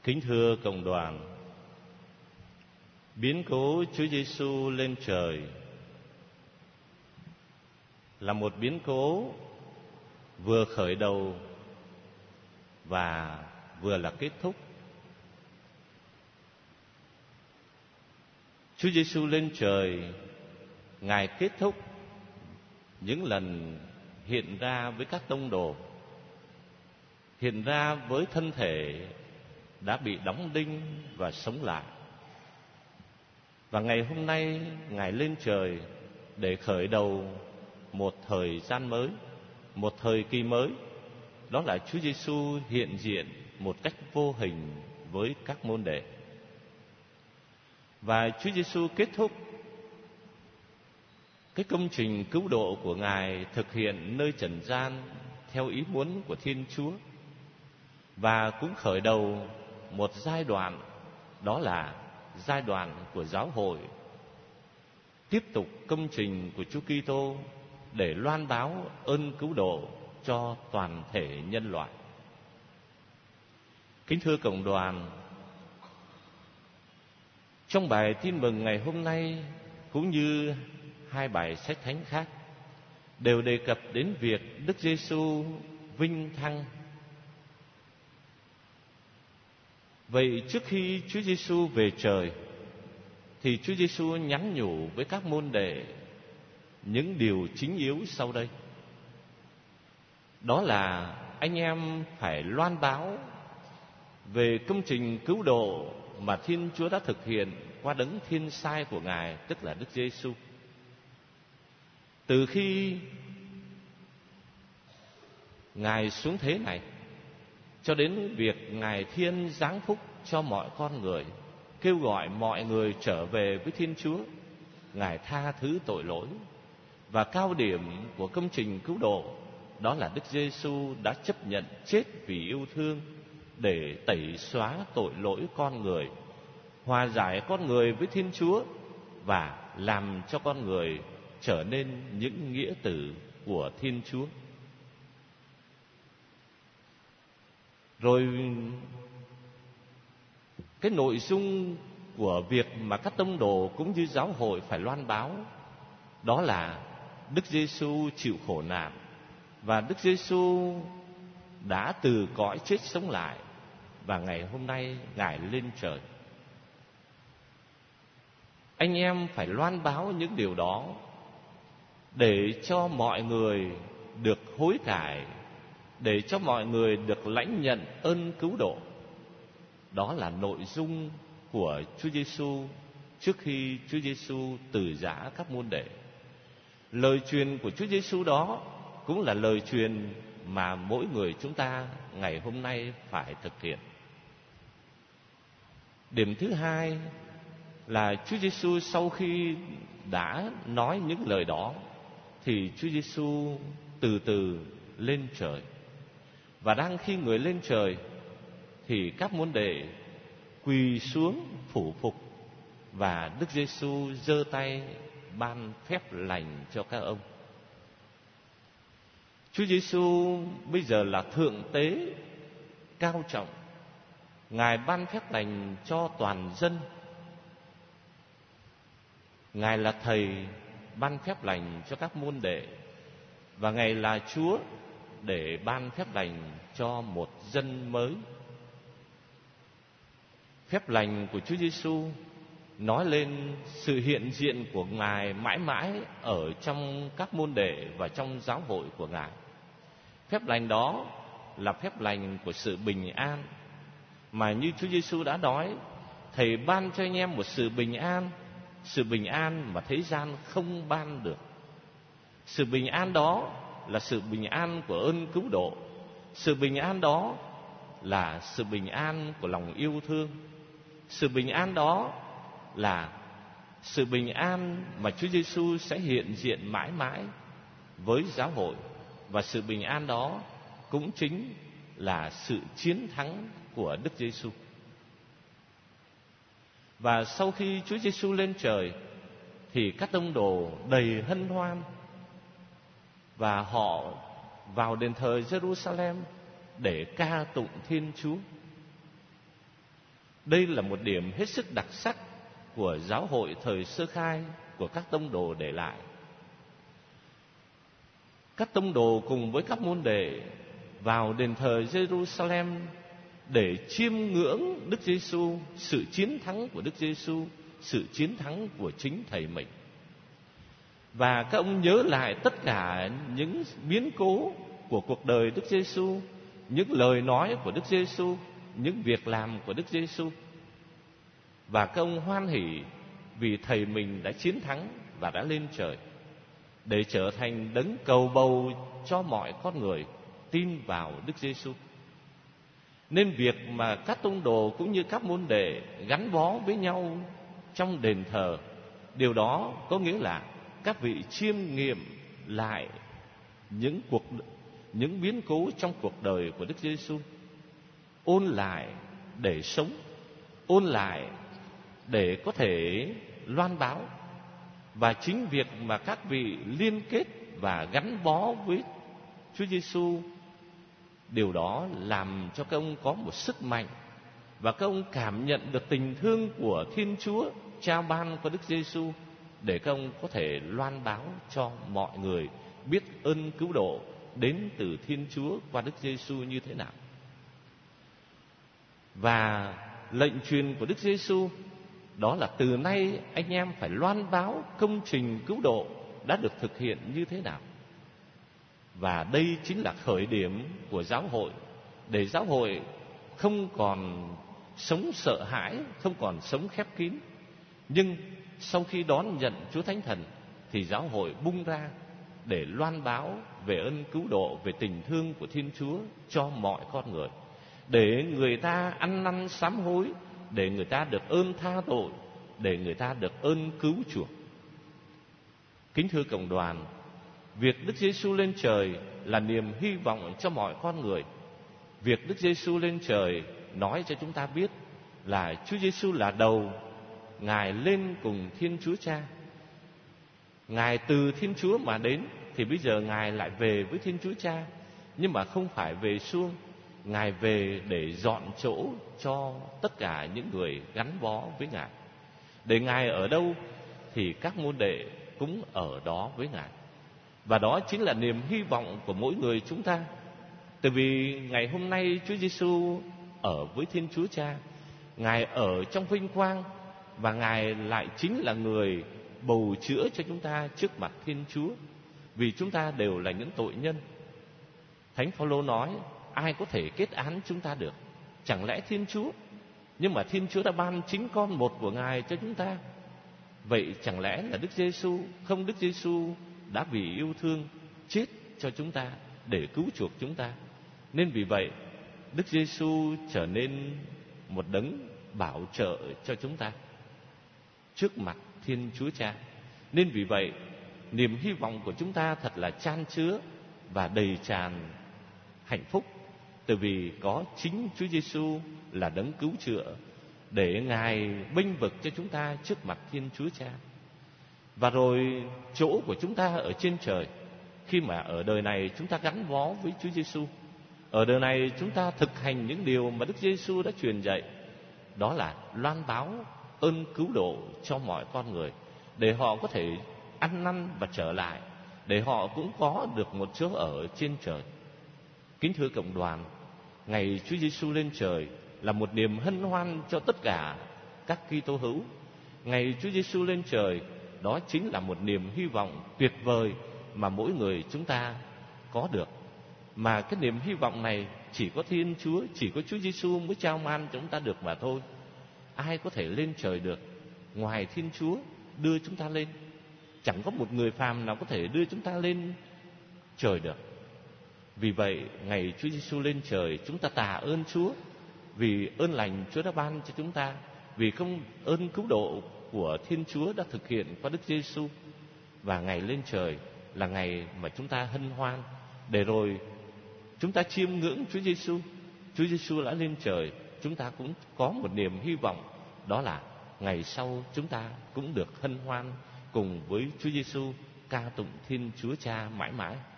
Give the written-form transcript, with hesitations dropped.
Kính thưa cộng đoàn, biến cố Chúa Giêsu lên trời là một biến cố vừa khởi đầu và vừa là kết thúc. Chúa Giêsu lên trời, Ngài kết thúc những lần hiện ra với các tông đồ, hiện ra với thân thể đã bị đóng đinh và sống lại. Và ngày hôm nay Ngài lên trời để khởi đầu một thời gian mới, một thời kỳ mới. Đó là Chúa Giêsu hiện diện một cách vô hình với các môn đệ. Và Chúa Giêsu kết thúc cái công trình cứu độ của Ngài thực hiện nơi trần gian theo ý muốn của Thiên Chúa, và cũng khởi đầu một giai đoạn, đó là giai đoạn của giáo hội, tiếp tục công trình của Chúa Kitô để loan báo ơn cứu độ cho toàn thể nhân loại. Kính thưa cộng đoàn, trong bài tin mừng ngày hôm nay cũng như hai bài sách thánh khác đều đề cập đến việc Đức Giêsu vinh thăng. Vậy trước khi Chúa Giêsu về trời thì Chúa Giêsu nhắn nhủ với các môn đệ những điều chính yếu sau đây. Đó là anh em phải loan báo về công trình cứu độ mà Thiên Chúa đã thực hiện qua đấng thiên sai của Ngài, tức là Đức Giêsu. Từ khi Ngài xuống thế này cho đến việc Ngài Thiên giáng phúc cho mọi con người, kêu gọi mọi người trở về với Thiên Chúa, Ngài tha thứ tội lỗi. Và cao điểm của công trình cứu độ đó là Đức Giêsu đã chấp nhận chết vì yêu thương để tẩy xóa tội lỗi con người, hòa giải con người với Thiên Chúa và làm cho con người trở nên những nghĩa tử của Thiên Chúa. Rồi cái nội dung của việc mà các tông đồ cũng như giáo hội phải loan báo đó là Đức Giêsu chịu khổ nạn và Đức Giêsu đã từ cõi chết sống lại, và ngày hôm nay Ngài lên trời. Anh em phải loan báo những điều đó để cho mọi người được hối cải, để cho mọi người được lãnh nhận ơn cứu độ. Đó là nội dung của Chúa Giêsu trước khi Chúa Giêsu từ giã các môn đệ. Lời truyền của Chúa Giêsu đó cũng là lời truyền mà mỗi người chúng ta ngày hôm nay phải thực hiện. Điểm thứ hai là Chúa Giêsu sau khi đã nói những lời đó thì Chúa Giêsu từ từ lên trời. Và đang khi người lên trời thì các môn đệ quỳ xuống phủ phục, và Đức Giêsu giơ tay ban phép lành cho các ông. Chúa Giêsu bây giờ là thượng tế cao trọng, Ngài ban phép lành cho toàn dân. Ngài là thầy ban phép lành cho các môn đệ, và Ngài là Chúa để ban phép lành cho một dân mới. Phép lành của Chúa Giêsu nói lên sự hiện diện của Ngài mãi mãi ở trong các môn đệ và trong giáo hội của Ngài. Phép lành đó là phép lành của sự bình an, mà như Chúa Giêsu đã nói, Thầy ban cho anh em một sự bình an mà thế gian không ban được. Sự bình an đó là sự bình an của ơn cứu độ. Sự bình an đó là sự bình an của lòng yêu thương. Sự bình an đó là sự bình an mà Chúa Giêsu sẽ hiện diện mãi mãi với giáo hội. Và sự bình an đó cũng chính là sự chiến thắng của Đức Giêsu. Và sau khi Chúa Giêsu lên trời thì các tông đồ đầy hân hoan, và họ vào đền thờ Jerusalem để ca tụng Thiên Chúa. Đây là một điểm hết sức đặc sắc của giáo hội thời sơ khai của các tông đồ để lại. Các tông đồ cùng với các môn đệ vào đền thờ Jerusalem để chiêm ngưỡng Đức Giêsu, sự chiến thắng của Đức Giêsu, sự chiến thắng của chính Thầy mình. Và các ông nhớ lại tất cả những biến cố của cuộc đời Đức Giêsu, những lời nói của Đức Giêsu, những việc làm của Đức Giêsu. Và các ông hoan hỉ vì Thầy mình đã chiến thắng và đã lên trời để trở thành đấng cầu bầu cho mọi con người tin vào Đức Giêsu. Nên việc mà các tông đồ cũng như các môn đệ gắn bó với nhau trong đền thờ, điều đó có nghĩa là các vị chiêm nghiệm lại những biến cố trong cuộc đời của Đức Giêsu, ôn lại để sống, ôn lại để có thể loan báo. Và chính việc mà các vị liên kết và gắn bó với Chúa Giêsu, điều đó làm cho các ông có một sức mạnh, và các ông cảm nhận được tình thương của Thiên Chúa trao ban qua Đức Giêsu, để các ông có thể loan báo cho mọi người biết ơn cứu độ đến từ Thiên Chúa qua Đức Giêsu như thế nào. Và lệnh truyền của Đức Giêsu đó là từ nay anh em phải loan báo công trình cứu độ đã được thực hiện như thế nào. Và đây chính là khởi điểm của giáo hội, để giáo hội không còn sống sợ hãi, không còn sống khép kín. Nhưng sau khi đón nhận Chúa Thánh Thần thì giáo hội bung ra để loan báo về ơn cứu độ, về tình thương của Thiên Chúa cho mọi con người, để người ta ăn năn sám hối, để người ta được ơn tha tội, để người ta được ơn cứu chuộc. Kính thưa cộng đoàn, việc Đức Giêsu lên trời là niềm hy vọng cho mọi con người. Việc Đức Giêsu lên trời nói cho chúng ta biết là Chúa Giêsu là đầu, Ngài lên cùng Thiên Chúa Cha. Ngài từ Thiên Chúa mà đến thì bây giờ Ngài lại về với Thiên Chúa Cha, nhưng mà không phải về suông. Ngài về để dọn chỗ cho tất cả những người gắn bó với Ngài. Để Ngài ở đâu thì các môn đệ cũng ở đó với Ngài. Và đó chính là niềm hy vọng của mỗi người chúng ta. Tại vì ngày hôm nay Chúa Giêsu ở với Thiên Chúa Cha, Ngài ở trong vinh quang, và Ngài lại chính là người bầu chữa cho chúng ta trước mặt Thiên Chúa, vì chúng ta đều là những tội nhân. Thánh Phaolô nói, ai có thể kết án chúng ta được? Chẳng lẽ Thiên Chúa? Nhưng mà Thiên Chúa đã ban chính con một của Ngài cho chúng ta. Vậy chẳng lẽ là Đức Giêsu không? Đức Giêsu đã vì yêu thương chết cho chúng ta để cứu chuộc chúng ta. Nên vì vậy Đức Giêsu trở nên một đấng bảo trợ cho chúng ta trước mặt Thiên Chúa Cha. Nên vì vậy niềm hy vọng của chúng ta thật là chan chứa và đầy tràn hạnh phúc, từ vì có chính Chúa Giêsu là đấng cứu chữa, để Ngài bênh vực cho chúng ta trước mặt Thiên Chúa Cha. Và rồi chỗ của chúng ta ở trên trời, khi mà ở đời này chúng ta gắn bó với Chúa Giêsu, ở đời này chúng ta thực hành những điều mà Đức Giêsu đã truyền dạy, đó là loan báo ơn cứu độ cho mọi con người, để họ có thể ăn năn và trở lại, để họ cũng có được một chỗ ở trên trời. Kính thưa cộng đoàn, ngày Chúa Giêsu lên trời là một niềm hân hoan cho tất cả các Kitô hữu. Ngày Chúa Giêsu lên trời, đó chính là một niềm hy vọng tuyệt vời mà mỗi người chúng ta có được. Mà cái niềm hy vọng này chỉ có Thiên Chúa, chỉ có Chúa Giêsu mới trao ban cho chúng ta được mà thôi. Ai có thể lên trời được ngoài Thiên Chúa đưa chúng ta lên? Chẳng có một người phàm nào có thể đưa chúng ta lên trời được. Vì vậy, ngày Chúa Giêsu lên trời, chúng ta tạ ơn Chúa vì ơn lành Chúa đã ban cho chúng ta, vì công ơn cứu độ của Thiên Chúa đã thực hiện qua Đức Giêsu. Và ngày lên trời là ngày mà chúng ta hân hoan, để rồi chúng ta chiêm ngưỡng Chúa Giêsu. Chúa Giêsu đã lên trời, chúng ta cũng có một niềm hy vọng, đó là ngày sau chúng ta cũng được hân hoan cùng với Chúa Giêsu ca tụng Thiên Chúa Cha mãi mãi.